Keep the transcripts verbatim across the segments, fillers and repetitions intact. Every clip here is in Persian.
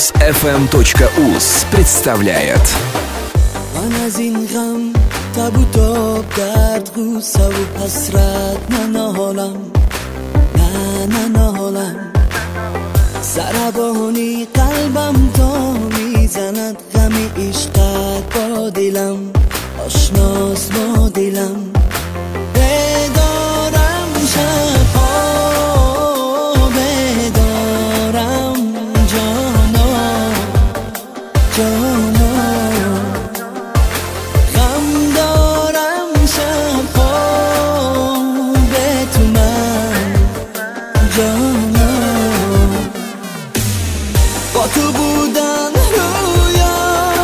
муз эф эм точка уз представляет. من از این غم تب و تاب درد غوسه و حسرت ننالم نه نه نالم سربانی قلبم تا میزند غم عشقت با دلم آشناس با دلم بدارم شبها بدارم جانا جانا غم دارم شبها به تو من جانا با تو بودن رویا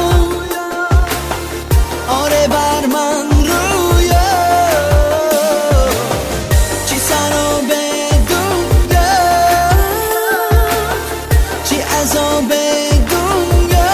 آره بر من رویا چی سر و بدونگا چی عذاب دنیا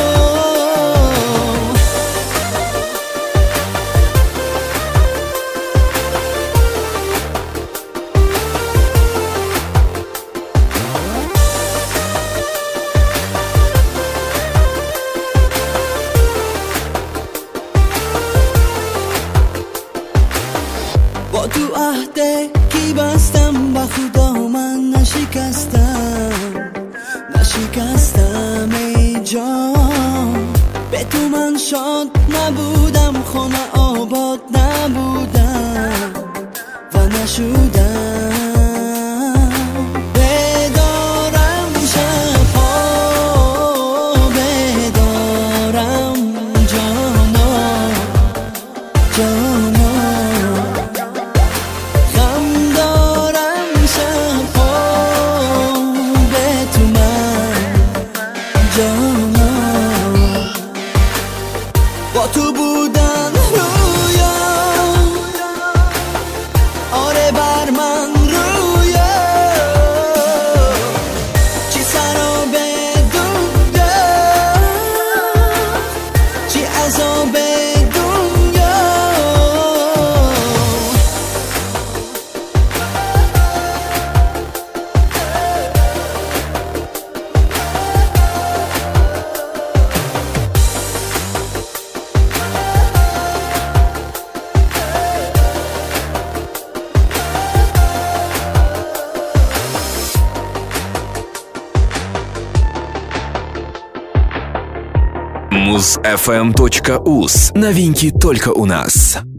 با تو عهده کی بستم با خدا من نشکستم نشکستم ای جان به تو من شاد نبودم خانه آباد نبودم و نشودم بدارم شبها بدارم جانا جانا با تو بودن رویا آره بر من رویا چی سر و بدونگا چی عذاب دنیا муз эф эм точка уз. Новинки только у нас.